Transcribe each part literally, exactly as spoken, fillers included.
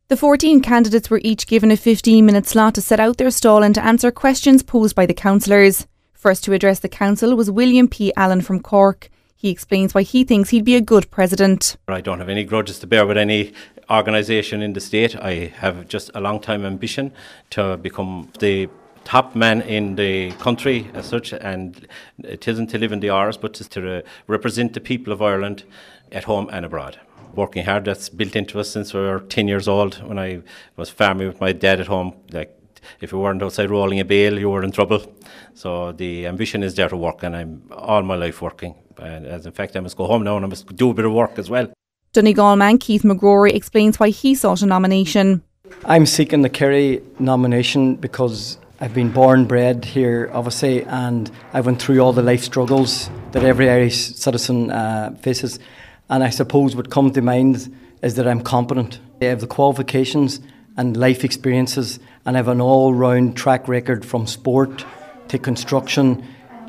The fourteen candidates were each given a fifteen minute slot to set out their stall and to answer questions posed by the councillors. First to address the council was William P. Allen from Cork. He explains why he thinks he'd be a good president. I don't have any grudges to bear with any organisation in the state. I have just a long time ambition to become the top man in the country as such, and it isn't to live in the Isles, but just to represent the people of Ireland at home and abroad. Working hard, that's built into us since we were ten years old. When I was farming with my dad at home, like if you weren't outside rolling a bale, you were in trouble. So the ambition is there to work, and I'm all my life working. And as in fact, I must go home now and I must do a bit of work as well. Donegal man Keith McGrory explains why he sought a nomination. I'm seeking the Kerry nomination because I've been born, bred here, obviously, and I went through all the life struggles that every Irish citizen uh, faces. And I suppose what comes to mind is that I'm competent. I have the qualifications and life experiences, and I have an all-round track record from sport to construction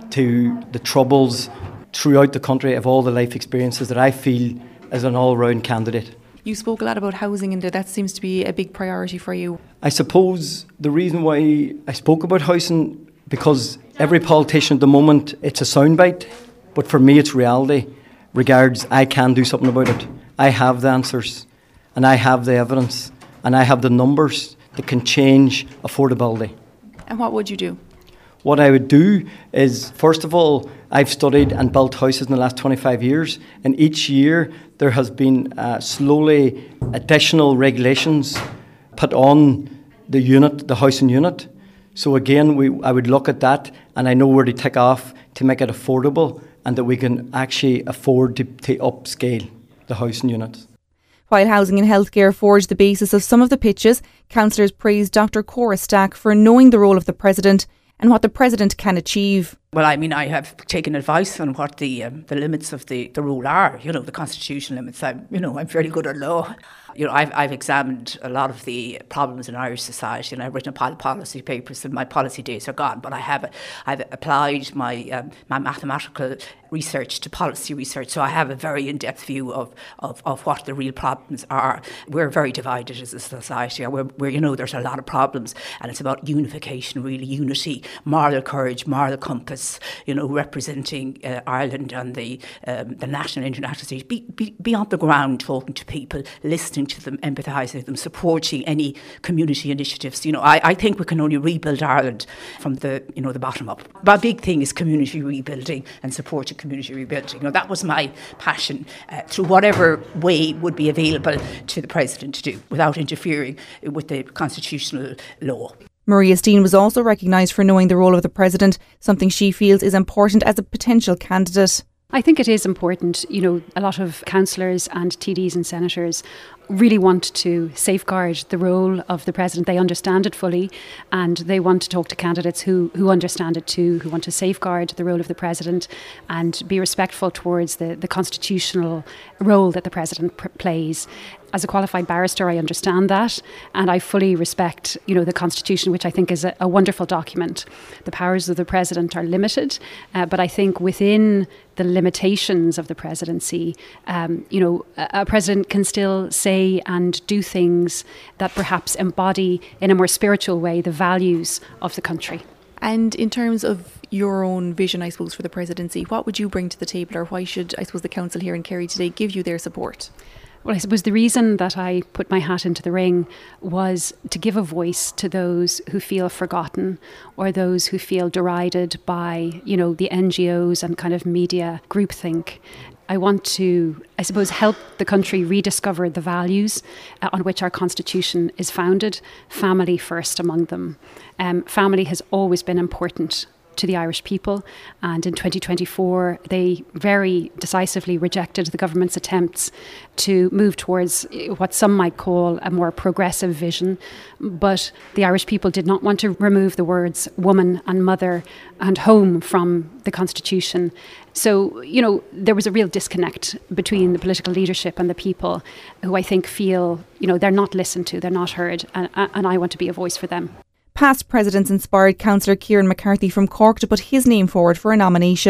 to the troubles throughout the country. I have all the life experiences that I feel as an all-round candidate. You spoke a lot about housing, and that seems to be a big priority for you. I suppose the reason why I spoke about housing, because every politician at the moment, it's a soundbite, but for me it's reality. Regards, I can do something about it. I have the answers, and I have the evidence, and I have the numbers that can change affordability. And what would you do? What I would do is, first of all, I've studied and built houses in the last twenty-five years, and each year there has been uh, slowly additional regulations put on the unit, the housing unit. So again, we, I would look at that, and I know where to take off to make it affordable, and that we can actually afford to, to upscale the housing units. While housing and healthcare forged the basis of some of the pitches, councillors praised Doctor Cora Stack for knowing the role of the President and what the President can achieve. Well, I mean, I have taken advice on what the um, the limits of the, the rule are, you know, the constitutional limits. I'm, you know, I'm fairly good at law. You know, I've, I've examined a lot of the problems in Irish society, and I've written pol- policy papers, and my policy days are gone. But I have, I've applied my um, my mathematical research to policy research, so I have a very in-depth view of, of, of what the real problems are. We're very divided as a society. We're, we're, you know, there's a lot of problems, and it's about unification, really, unity, moral courage, moral compass. You know, representing uh, Ireland on the um, the national and international stage. Be, be, be on the ground, talking to people, listening to them, empathising with them, supporting any community initiatives. You know, I, I think we can only rebuild Ireland from the you know the bottom up. My big thing is community rebuilding and supporting community rebuilding. You know, that was my passion uh, through whatever way would be available to the President to do without interfering with the constitutional law. Maria Steen was also recognised for knowing the role of the President, something she feels is important as a potential candidate. I think it is important. You know, a lot of councillors and T Ds and senators really want to safeguard the role of the President. They understand it fully, and they want to talk to candidates who, who understand it too, who want to safeguard the role of the President and be respectful towards the, the constitutional role that the President pr- plays. As a qualified barrister, I understand that, and I fully respect, you know, the Constitution, which I think is a, a wonderful document. The powers of the President are limited, uh, but I think within the limitations of the presidency, um, you know, a, a president can still say and do things that perhaps embody, in a more spiritual way, the values of the country. And in terms of your own vision, I suppose, for the presidency, what would you bring to the table, or why should, I suppose, the council here in Kerry today give you their support? Well, I suppose the reason that I put my hat into the ring was to give a voice to those who feel forgotten or those who feel derided by, you know, the N G Os and kind of media groupthink. I want to, I suppose, help the country rediscover the values uh, on which our Constitution is founded, family first among them. Um, family has always been important to the Irish people, and in twenty twenty-four they very decisively rejected the government's attempts to move towards what some might call a more progressive vision, but the Irish people did not want to remove the words woman and mother and home from the Constitution. So, you know, there was a real disconnect between the political leadership and the people, who I think feel, you know, they're not listened to, they're not heard, and, and I want to be a voice for them. Past presidents inspired Councillor Kieran McCarthy from Cork to put his name forward for a nomination.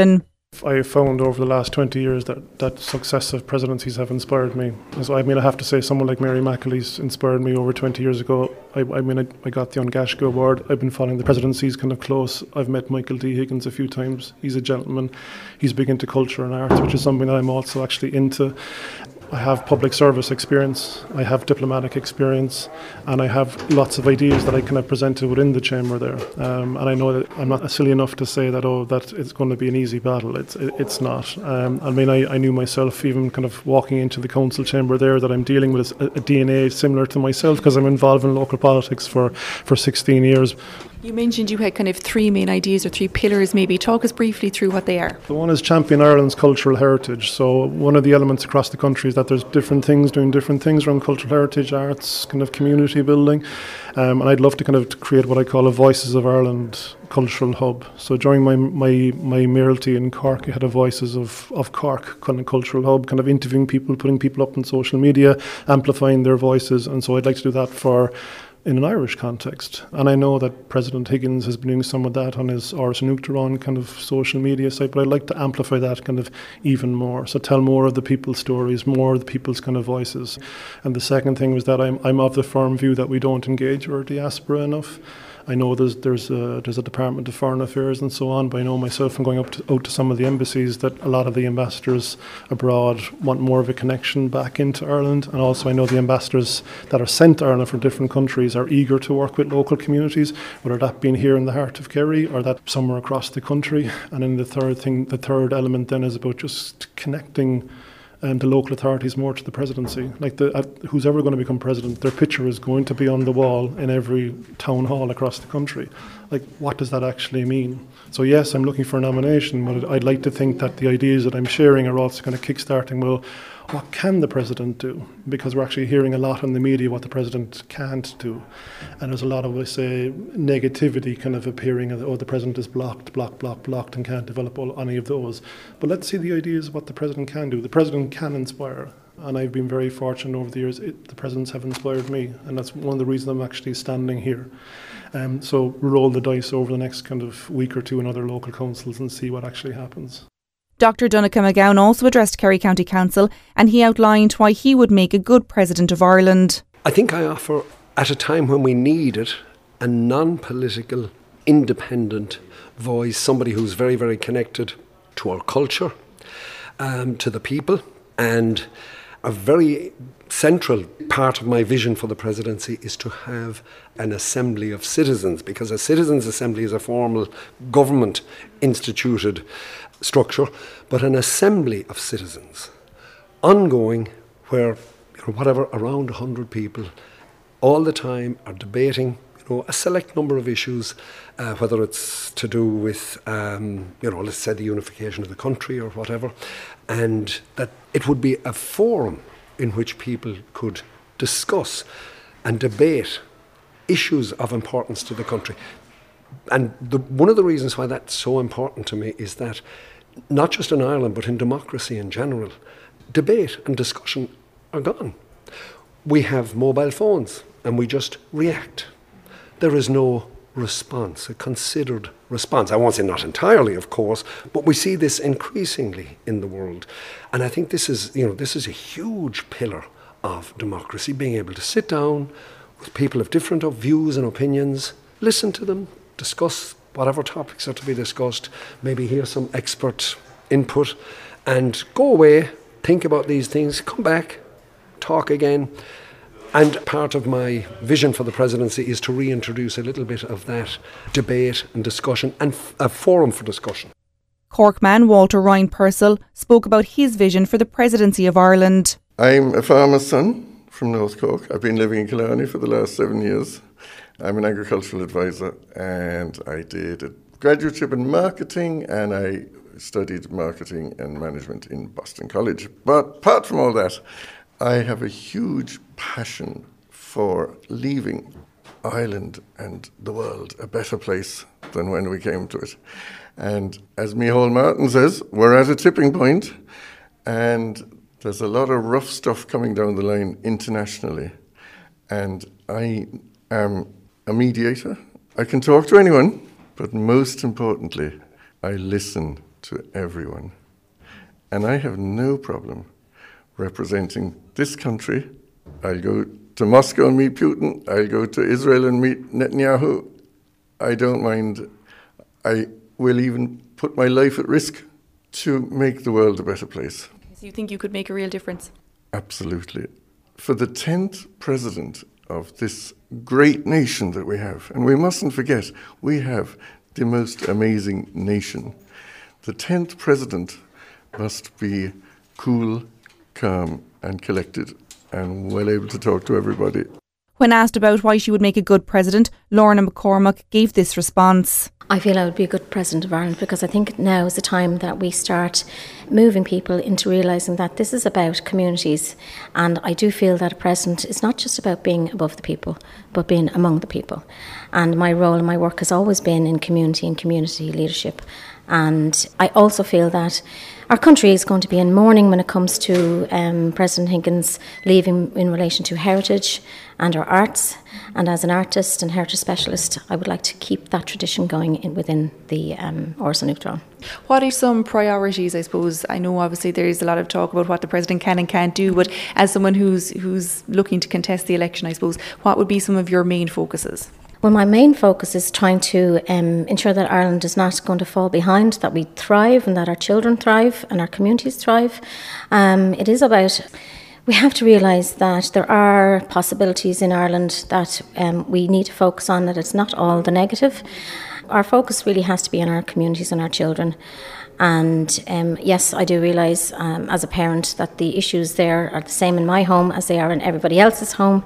I found over the last twenty years that, that successive presidencies have inspired me. So I mean, I have to say someone like Mary McAleese inspired me over twenty years ago. I, I mean, I, I got the Ongashga Award. I've been following the presidencies kind of close. I've met Michael D. Higgins a few times. He's a gentleman. He's big into culture and arts, which is something that I'm also actually into. I have public service experience, I have diplomatic experience, and I have lots of ideas that I kind of presented within the chamber there. Um, and I know that I'm not silly enough to say that, oh, that it's going to be an easy battle. It's it, it's not. Um, I mean, I, I knew myself, even kind of walking into the council chamber there, that I'm dealing with a, a D N A similar to myself because I'm involved in local politics for, for sixteen years. You mentioned you had kind of three main ideas or three pillars maybe. Talk us briefly through what they are. The one is champion Ireland's cultural heritage. So one of the elements across the country is that there's different things doing different things around cultural heritage, arts, kind of community building. Um, and I'd love to kind of create what I call a Voices of Ireland cultural hub. So during my my, my mayoralty in Cork, I had a Voices of, of Cork kind of cultural hub, kind of interviewing people, putting people up on social media, amplifying their voices. And so I'd like to do that for in an Irish context. And I know that President Higgins has been doing some of that on his Áras an Uachtaráin kind of social media site, but I'd like to amplify that kind of even more. So tell more of the people's stories, more of the people's kind of voices. And the second thing was that I'm I'm of the firm view that we don't engage our diaspora enough. I know there's there's a, there's a Department of Foreign Affairs and so on, but I know myself from going up to, out to some of the embassies that a lot of the ambassadors abroad want more of a connection back into Ireland. And also I know the ambassadors that are sent to Ireland from different countries are eager to work with local communities, whether that being here in the heart of Kerry or that somewhere across the country. And then the third thing, the third element then is about just connecting Um, the local authorities more to the presidency. Like the uh, who's ever going to become president, their picture is going to be on the wall in every town hall across the country. Like, what does that actually mean? So yes, I'm looking for a nomination, but I'd like to think that the ideas that I'm sharing are also kind of kickstarting, well, what can the president do? Because we're actually hearing a lot in the media what the president can't do. And there's a lot of, I say, negativity kind of appearing, oh, the president is blocked, blocked, blocked, blocked, and can't develop all, any of those. But let's see the ideas of what the president can do. The president can inspire. And I've been very fortunate over the years. It, the presidents have inspired me. And that's one of the reasons I'm actually standing here. Um, so roll the dice over the next kind of week or two in other local councils and see what actually happens. Doctor Donncha McGowan also addressed Kerry County Council, and he outlined why he would make a good President of Ireland. I think I offer, at a time when we need it, a non-political, independent voice, somebody who's very, very connected to our culture, um, to the people, and a very central part of my vision for the presidency is to have an assembly of citizens, because a citizens' assembly is a formal government instituted structure, but an assembly of citizens, ongoing, where, you know, whatever, around one hundred people all the time are debating, you know, a select number of issues, uh, whether it's to do with, um, you know, let's say the unification of the country or whatever, and that it would be a forum in which people could discuss and debate issues of importance to the country. And the, one of the reasons why that's so important to me is that not just in Ireland, but in democracy in general, debate and discussion are gone. We have mobile phones and we just react. There is no response, a considered response. I won't say not entirely, of course, but we see this increasingly in the world. And I think this is, you know, this is a huge pillar of democracy, being able to sit down with people of different views and opinions, listen to them, discuss whatever topics are to be discussed, maybe hear some expert input, and go away, think about these things, come back, talk again. And part of my vision for the presidency is to reintroduce a little bit of that debate and discussion and f- a forum for discussion. Cork man Walter Ryan Purcell spoke about his vision for the presidency of Ireland. I'm a farmer's son from North Cork. I've been living in Killarney for the last seven years. I'm an agricultural advisor, and I did a graduateship in marketing, and I studied marketing and management in Boston College. But apart from all that, I have a huge passion for leaving Ireland and the world a better place than when we came to it. And as Micheál Martin says, we're at a tipping point, and there's a lot of rough stuff coming down the line internationally. And I am a mediator. I can talk to anyone, but most importantly, I listen to everyone. And I have no problem representing this country. I'll go to Moscow and meet Putin. I'll go to Israel and meet Netanyahu. I don't mind. I will even put my life at risk to make the world a better place. So you think you could make a real difference? Absolutely. For the tenth president of this great nation that we have, and we mustn't forget, we have the most amazing nation. The tenth president must be cool, calm and collected and well able to talk to everybody. When asked about why she would make a good president, Lorna McCormack gave this response. I feel I would be a good president of Ireland because I think now is the time that we start moving people into realising that this is about communities, and I do feel that a president is not just about being above the people but being among the people, and my role and my work has always been in community and community leadership. And I also feel that our country is going to be in mourning when it comes to um, President Higgins leaving in relation to heritage and our arts. And as an artist and heritage specialist, I would like to keep that tradition going in within the um, Áras an Uachtaráin. What are some priorities, I suppose? I know obviously there is a lot of talk about what the President can and can't do, but as someone who's who's looking to contest the election, I suppose, what would be some of your main focuses? Well, my main focus is trying to um, ensure that Ireland is not going to fall behind, that we thrive and that our children thrive and our communities thrive. Um, it is about, we have to realise that there are possibilities in Ireland that um, we need to focus on, that it's not all the negative. Our focus really has to be on our communities and our children. And um, yes, I do realise um, as a parent that the issues there are the same in my home as they are in everybody else's home.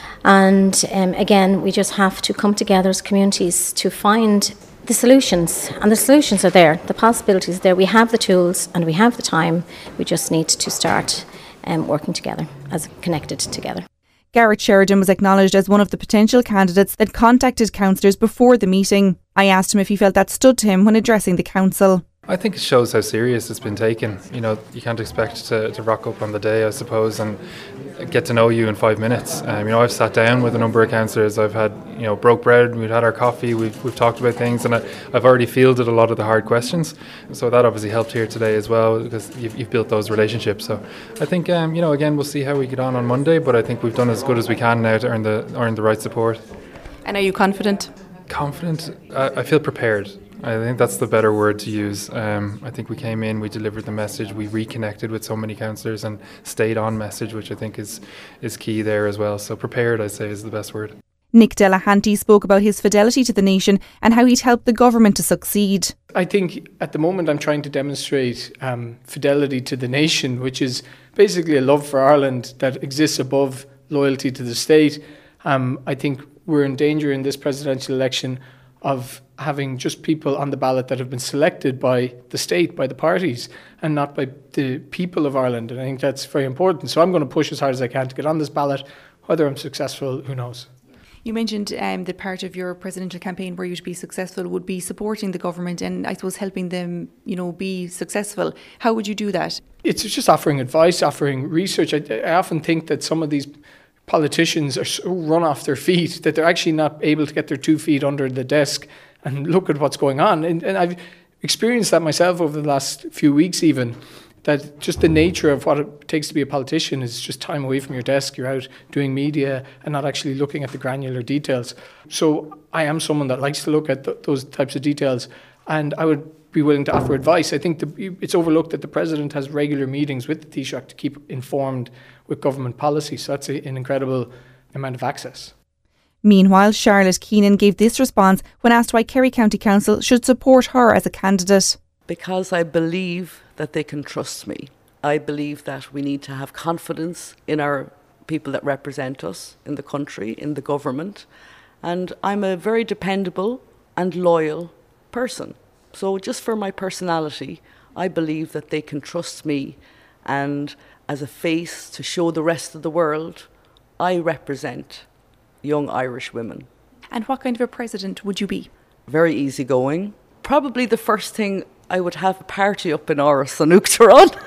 And um, again, we just have to come together as communities to find the solutions. And the solutions are there, the possibilities are there. We have the tools and we have the time. We just need to start um, working together, as connected together. Garrett Sheridan was acknowledged as one of the potential candidates that contacted councillors before the meeting. I asked him if he felt that stood to him when addressing the council. I think it shows how serious it's been taken. You know, you can't expect to, to rock up on the day, I suppose, and get to know you in five minutes. Um, you know, I've sat down with a number of councillors. I've had, you know, broke bread. We've had our coffee. We've we've talked about things, and I, I've already fielded a lot of the hard questions. So that obviously helped here today as well, because you've, you've built those relationships. So I think, um, you know, again, we'll see how we get on on Monday. But I think we've done as good as we can now to earn the earn the right support. And are you confident? Confident. I, I feel prepared. I think that's the better word to use. Um, I think we came in, we delivered the message, we reconnected with so many councillors and stayed on message, which I think is is key there as well. So prepared, I'd say, is the best word. Nick Delahanty spoke about his fidelity to the nation and how he'd helped the government to succeed. I think at the moment I'm trying to demonstrate um, fidelity to the nation, which is basically a love for Ireland that exists above loyalty to the state. Um, I think we're in danger in this presidential election of having just people on the ballot that have been selected by the state, by the parties, and not by the people of Ireland. And I think that's very important. So I'm going to push as hard as I can to get on this ballot. Whether I'm successful, who knows? You mentioned um, that part of your presidential campaign, were you to be successful, would be supporting the government and I suppose helping them, you know, be successful. How would you do that? It's just offering advice, offering research. I, I often think that some of these politicians are so run off their feet that they're actually not able to get their two feet under the desk and look at what's going on. And, and I've experienced that myself over the last few weeks even, that just the nature of what it takes to be a politician is just time away from your desk. You're out doing media and not actually looking at the granular details. So I am someone that likes to look at th- those types of details, and I would be willing to offer advice. I think the, it's overlooked that the President has regular meetings with the Taoiseach to keep informed with government policy. So that's a, an incredible amount of access. Meanwhile, Charlotte Keenan gave this response when asked why Kerry County Council should support her as a candidate. Because I believe that they can trust me. I believe that we need to have confidence in our people that represent us in the country, in the government. And I'm a very dependable and loyal person. So just for my personality, I believe that they can trust me, and as a face to show the rest of the world, I represent young Irish women. And what kind of a president would you be? Very easygoing. Probably the first thing, I would have a party up in Áras an Uachtaráin.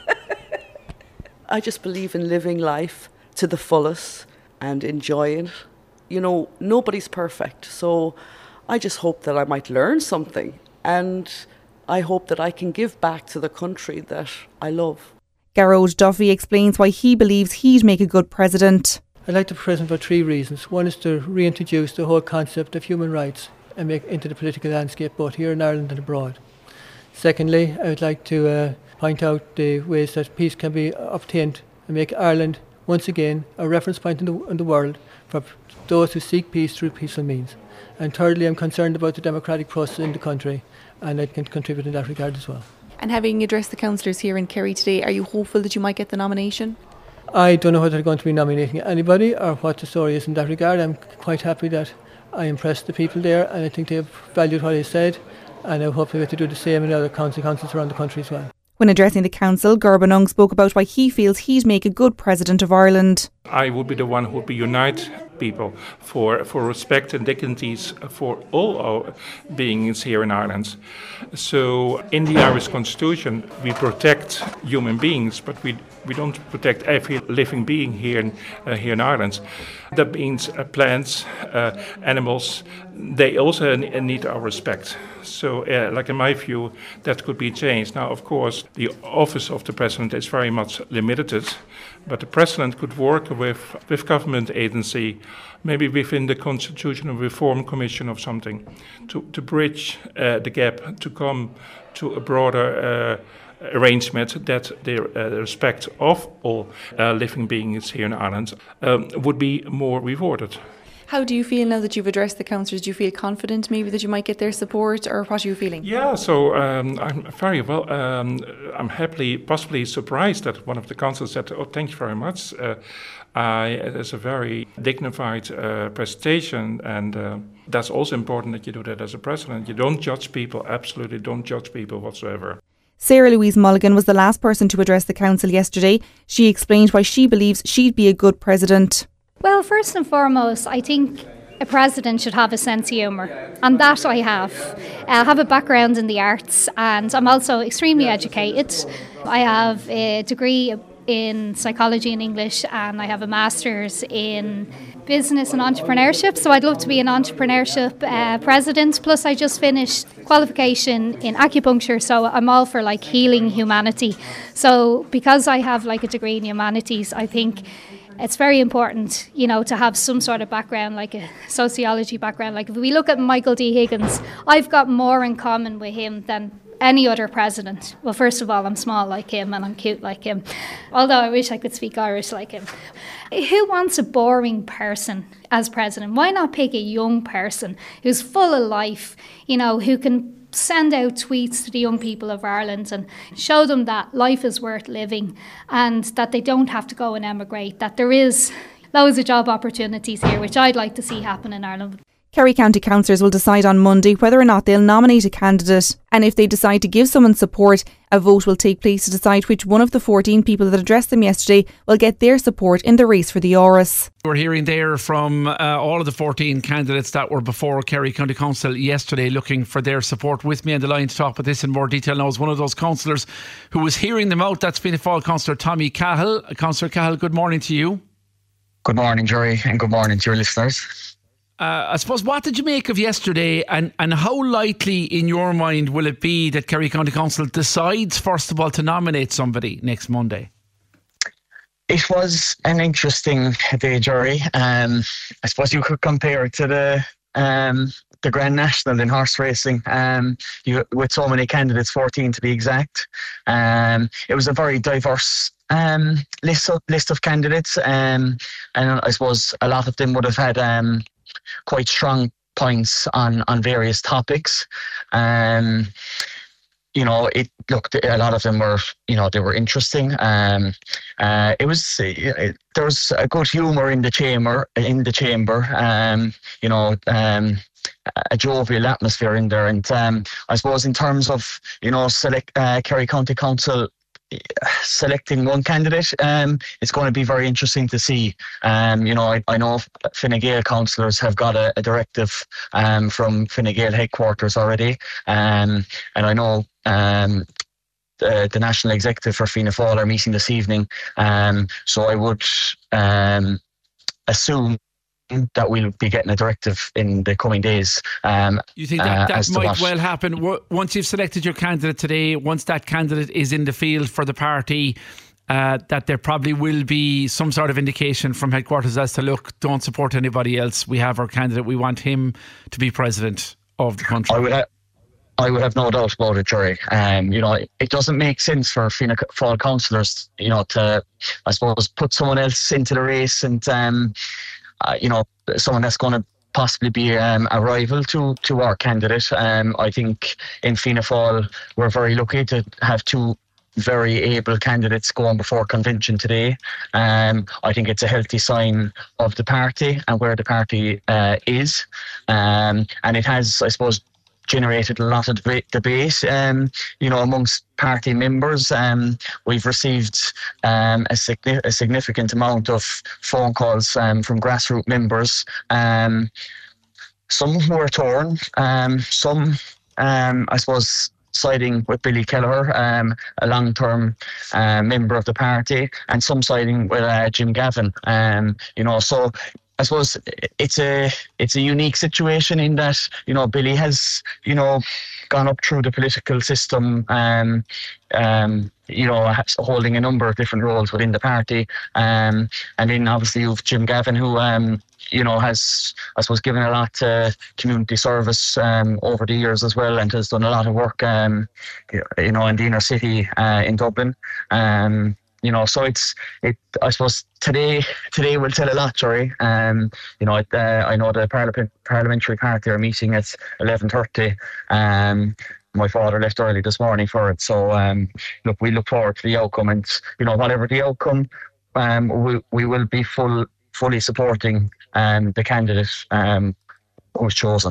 I just believe in living life to the fullest and enjoying it. You know, nobody's perfect, so I just hope that I might learn something. And I hope that I can give back to the country that I love. Garrod Duffy explains why he believes he'd make a good president. I'd like to be president for three reasons. One is to reintroduce the whole concept of human rights and make it into the political landscape both here in Ireland and abroad. Secondly, I would like to uh, point out the ways that peace can be obtained and make Ireland once again a reference point in the, in the world for those who seek peace through peaceful means. And thirdly, I'm concerned about the democratic process in the country, and I can contribute in that regard as well. And having addressed the councillors here in Kerry today, are you hopeful that you might get the nomination? I don't know whether they're going to be nominating anybody or what the story is in that regard. I'm quite happy that I impressed the people there, and I think they've valued what I said, and I hope they get to do the same in other council councils around the country as well. When addressing the council, Gurbanung spoke about why he feels he'd make a good president of Ireland. I would be the one who would be unite people for, for respect and dignities for all our beings here in Ireland. So in the Irish Constitution we protect human beings, but we we don't protect every living being here in, uh, here in Ireland. That means uh, plants, uh, animals, they also n- need our respect. So, uh, like in my view, that could be changed. Now, of course, the office of the president is very much limited, but the president could work with, with government agency, maybe within the Constitutional Reform Commission or something, to, to bridge uh, the gap, to come to a broader uh, arrangement that the uh, respect of all uh, living beings here in Ireland um, would be more rewarded. How do you feel now that you've addressed the councillors? Do you feel confident maybe that you might get their support, or what are you feeling? Yeah, so um, I'm very well, um, I'm happily, possibly surprised that one of the councillors said, oh, thank you very much. Uh, I, it's a very dignified uh, presentation, and uh, that's also important that you do that as a president. You don't judge people, absolutely don't judge people whatsoever. Sarah Louise Mulligan was the last person to address the council yesterday. She explained why she believes she'd be a good president. Well, first and foremost, I think a president should have a sense of humour, and that I have. I have a background in the arts, and I'm also extremely educated. I have a degree in psychology and English, and I have a master's in business and entrepreneurship, so I'd love to be an entrepreneurship uh, president. Plus I just finished qualification in acupuncture, so I'm all for like healing humanity. So because I have like a degree in humanities, I think it's very important, you know, to have some sort of background, like a sociology background. Like if we look at Michael D. Higgins, I've got more in common with him than any other president. Well, first of all, I'm small like him and I'm cute like him, although I wish I could speak Irish like him. Who wants a boring person as president? Why not pick a young person who's full of life, you know, who can send out tweets to the young people of Ireland and show them that life is worth living and that they don't have to go and emigrate, that there is loads of job opportunities here, which I'd like to see happen in Ireland. Kerry County councillors will decide on Monday whether or not they'll nominate a candidate, and if they decide to give someone support, a vote will take place to decide which one of the fourteen people that addressed them yesterday will get their support in the race for the Áras. We're hearing there from uh, all of the fourteen candidates that were before Kerry County Council yesterday looking for their support. With me on the line to talk about this in more detail now is one of those councillors who was hearing them out. That's Fianna Fáil councillor Tommy Cahill. Councillor Cahill, good morning to you. Good morning, Jerry, and good morning to your listeners. Uh, I suppose, what did you make of yesterday, and, and how likely in your mind will it be that Kerry County Council decides, first of all, to nominate somebody next Monday? It was an interesting day, Jerry. Um, I suppose you could compare it to the um, the Grand National in horse racing, um, you, with so many candidates, fourteen to be exact. Um, it was a very diverse um, list, of, list of candidates, um, and I suppose a lot of them would have had Um, quite strong points on, on various topics. Um, you know, it looked, a lot of them were, you know, they were interesting. Um, uh, it was, it, there was a good humour in the chamber, in the chamber, um, you know, um, a jovial atmosphere in there. And um, I suppose in terms of, you know, select uh, Kerry County Council selecting one candidate, um, it's going to be very interesting to see. Um, you know, I, I know Fine Gael councillors have got a, a directive um, from Fine Gael headquarters already, um, and I know um, the, the National Executive for Fianna Fáil are meeting this evening, um, so I would um, assume that we'll be getting a directive in the coming days. Um, you think that, uh, that might what, well happen once you've selected your candidate today, once that candidate is in the field for the party, uh, that there probably will be some sort of indication from headquarters as to, look, don't support anybody else. We have our candidate. We want him to be president of the country. I would have, I would have no doubt about it, Jerry. Um, you know, it, it doesn't make sense for Fianna Fáil councillors, you know, to, I suppose, put someone else into the race and, um, uh, you know, someone that's going to possibly be um, a rival to to our candidate. Um, I think in Fianna Fáil we're very lucky to have two very able candidates going before convention today. Um, I think it's a healthy sign of the party and where the party uh, is. Um, and it has, I suppose, generated a lot of debate, debate um, you know, amongst party members. Um, we've received um, a, signi- a significant amount of phone calls um, from grassroots members. Um, some who are torn, um, some, um, I suppose, siding with Billy Kelleher, um, a long-term uh, member of the party, and some siding with uh, Jim Gavin. Um, you know, so I suppose it's a it's a unique situation in that, you know, Billy has, you know, gone up through the political system, um, um, you know, holding a number of different roles within the party, um, and then obviously you've Jim Gavin, who, um, you know, has, I suppose, given a lot to community service um, over the years as well, and has done a lot of work, um, you know, in the inner city uh, in Dublin. Um, You know, so it's it. I suppose today today will tell a lot, Jerry. Um, you know, uh, I know the parliament, parliamentary party are meeting at eleven thirty. Um, my father left early this morning for it, so um, look, we look forward to the outcome, and you know, whatever the outcome, um, we we will be full fully supporting um the candidate um who's chosen.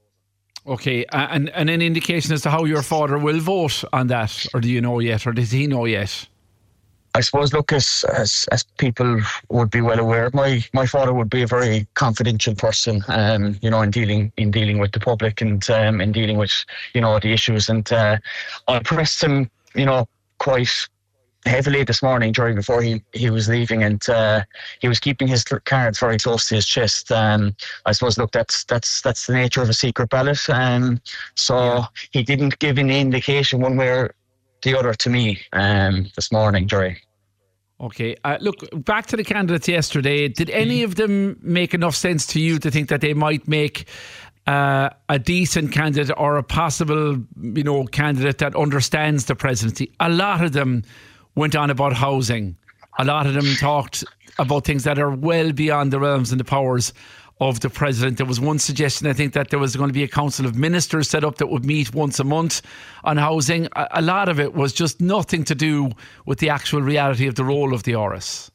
Okay, uh, and and an indication as to how your father will vote on that, or do you know yet, or does he know yet? I suppose, look, as, as as people would be well aware, my, my father would be a very confidential person, um, you know, in dealing in dealing with the public and um, in dealing with, you know, the issues. And uh, I pressed him, you know, quite heavily this morning, during before he, he was leaving, and uh, he was keeping his cards very close to his chest. Um, I suppose, look, that's that's that's the nature of a secret ballot. Um, so yeah. He didn't give any indication one way or the other to me um, this morning, Jerry. Okay, uh, look, back to the candidates yesterday. Did any of them make enough sense to you to think that they might make uh, a decent candidate or a possible, you know, candidate that understands the presidency? A lot of them went on about housing. A lot of them talked about things that are well beyond the realms and the powers of the president. There was one suggestion, I think, that there was going to be a council of ministers set up that would meet once a month on housing. A, a lot of it was just nothing to do with the actual reality of the role of the R S.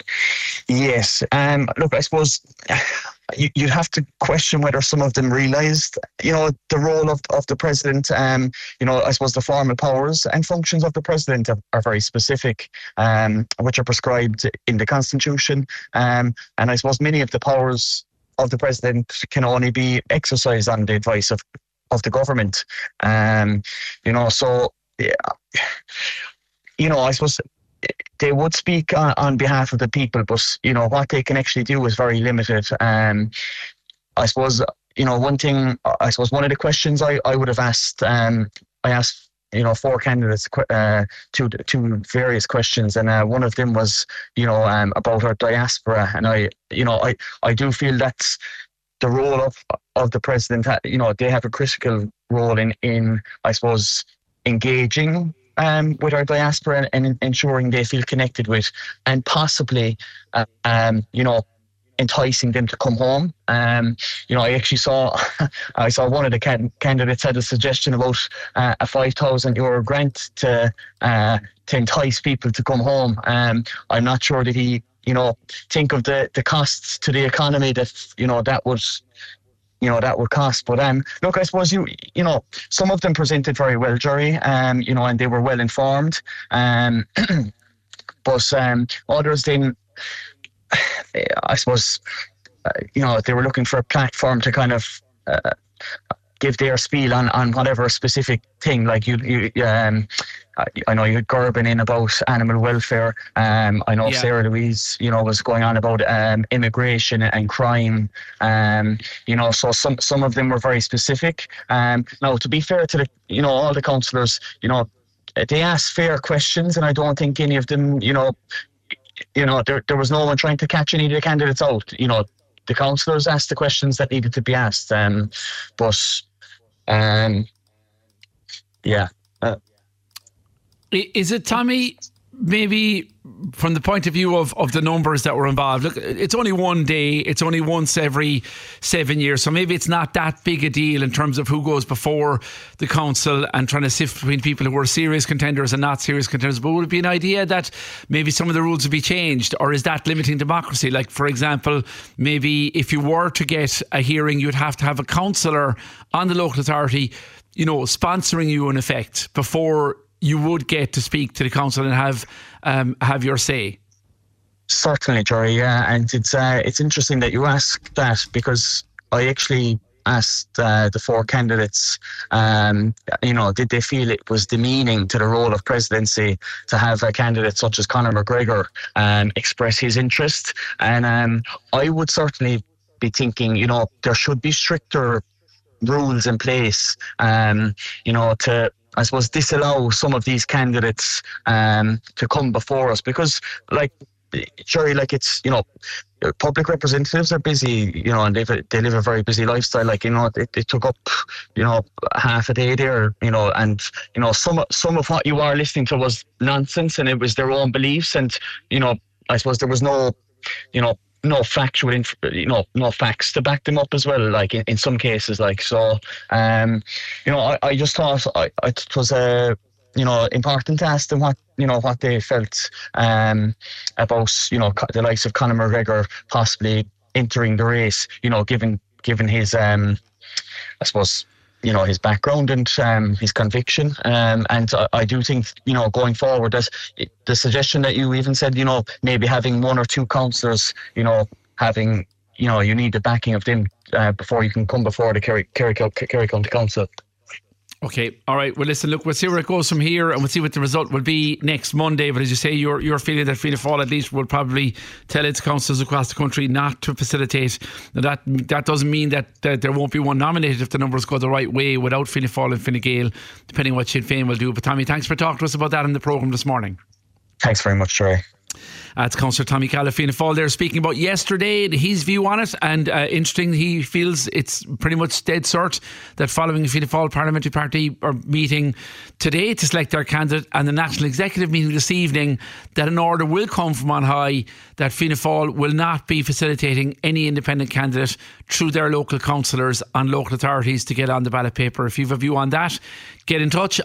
Yes. Um, look, I suppose you, you'd have to question whether some of them realised, you know, the role of, of the president. Um, you know, I suppose the formal powers and functions of the president are, are very specific, um, which are prescribed in the Constitution. Um, and I suppose many of the powers of the president can only be exercised on the advice of, of the government. Um, you know, so, yeah, you know, I suppose they would speak on, on behalf of the people, but, you know, what they can actually do is very limited. Um, I suppose, you know, one thing, I suppose one of the questions I, I would have asked, um, I asked, you know, four candidates, uh, two, two various questions. And uh, one of them was, you know, um, about our diaspora. And I, you know, I, I do feel that's the role of, of the president. You know, they have a critical role in, in I suppose, engaging um, with our diaspora and, and ensuring they feel connected with, and possibly, uh, um, you know, enticing them to come home. Um, you know, I actually saw, I saw one of the can- candidates had a suggestion about uh, a five thousand euro grant to uh, to entice people to come home. Um, I'm not sure that he, you know, think of the, the costs to the economy that, you know, that would, you know, that would cost. But um, look, I suppose you, you know, some of them presented very well, Jerry. Um, you know, and they were well informed. Um, but um, others then, I suppose, uh, you know, they were looking for a platform to kind of, uh, give their spiel on, on whatever specific thing. Like you, you um, I know you had Gerben in about animal welfare. Um, I know Yeah. Sarah Louise, you know, was going on about um, immigration and crime. Um, you know, so some some of them were very specific. Um, now, to be fair to the, you know, all the councillors, you know, they asked fair questions, and I don't think any of them, you know, you know, there there was no one trying to catch any of the candidates out. You know, the councillors asked the questions that needed to be asked. Um, but, um, yeah. Uh, Is it, Tommy, maybe from the point of view of, of the numbers that were involved? Look, it's only one day, it's only once every seven years, so maybe it's not that big a deal in terms of who goes before the council and trying to sift between people who are serious contenders and not serious contenders. But would it be an idea that maybe some of the rules would be changed, or is that limiting democracy? Like, for example, maybe if you were to get a hearing, you'd have to have a councillor on the local authority, you know, sponsoring you in effect before you would get to speak to the council and have um, have your say. Certainly, Jerry. Yeah, and it's uh, it's interesting that you ask that, because I actually asked uh, the four candidates, um, you know, did they feel it was demeaning to the role of presidency to have a candidate such as Conor McGregor um, express his interest? And um, I would certainly be thinking, you know, there should be stricter rules in place, um, you know, to, I suppose, disallow some of these candidates um, to come before us, because, like, Jerry, like, it's, you know, public representatives are busy, you know, and they they live a very busy lifestyle. Like, you know, it, it took up, you know, half a day there, you know, and, you know, some some of what you are listening to was nonsense, and it was their own beliefs, and, you know, I suppose there was no, you know, no factual, inf- you know, no facts to back them up as well, like in, in some cases, like, so, um, you know, I, I just thought I, I, it was, uh, you know, important to ask them what, you know, what they felt um, about, you know, the likes of Conor McGregor possibly entering the race, you know, given, given his, um, I suppose, you know, his background and um, his conviction. Um, and I, I do think, you know, going forward, that the suggestion that you even said, you know, maybe having one or two councillors, you know, having, you know, you need the backing of them uh, before you can come before the Kerry, Kerry, Kerry County Council. Okay, all right. Well, listen, look, we'll see where it goes from here, and we'll see what the result will be next Monday. But as you say, you're, you're feeling that Fianna Fáil at least will probably tell its councils across the country not to facilitate. Now, that that doesn't mean that, that there won't be one nominated if the numbers go the right way without Fianna Fáil and Fine Gael, depending on what Sinn Féin will do. But Tommy, thanks for talking to us about that in the programme this morning. Thanks very much, Troy. That's Councillor Tommy Calla, Fianna Fáil there, speaking about yesterday, his view on it. And uh, interesting, he feels it's pretty much dead cert that following the Fianna Fáil Parliamentary Party or meeting today to select their candidate and the National Executive meeting this evening, that an order will come from on high that Fianna Fáil will not be facilitating any independent candidate through their local councillors and local authorities to get on the ballot paper. If you have a view on that, get in touch